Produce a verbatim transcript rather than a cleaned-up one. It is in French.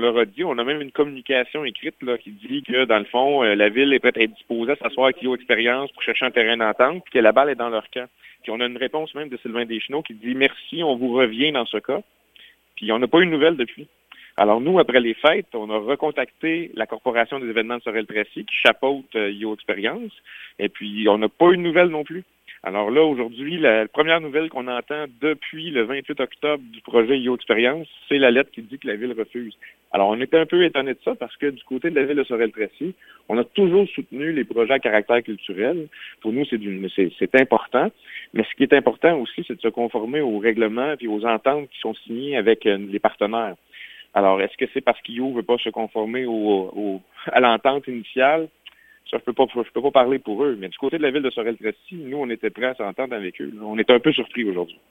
leur a dit, on a même une communication écrite là, qui dit que, dans le fond, euh, la Ville est prête à être disposée à s'asseoir avec Io Expérience pour chercher un terrain d'entente, puis que la balle est dans leur camp. Puis on a une réponse même de Sylvain Deschenaux qui dit « Merci, on vous revient dans ce cas ». Puis on n'a pas eu de nouvelles depuis. Alors nous, après les fêtes, on a recontacté la Corporation des événements de Sorel-Tracy qui chapeaute euh, Io Expérience, et puis on n'a pas eu de nouvelles non plus. Alors là, aujourd'hui, la première nouvelle qu'on entend depuis le vingt-huit octobre du projet Io Expérience, c'est la lettre qui dit que la Ville refuse. Alors, on était un peu étonnés de ça parce que du côté de la Ville de Sorel-Tracy, on a toujours soutenu les projets à caractère culturel. Pour nous, c'est, du, c'est, c'est important. Mais ce qui est important aussi, c'est de se conformer aux règlements et aux ententes qui sont signées avec euh, les partenaires. Alors, est-ce que c'est parce qu'I O ne veut pas se conformer au, au, à l'entente initiale? Ça, je peux pas, je peux pas parler pour eux. Mais du côté de la Ville de Sorel-Tracy, nous, on était prêts à s'entendre avec eux. On était un peu surpris aujourd'hui.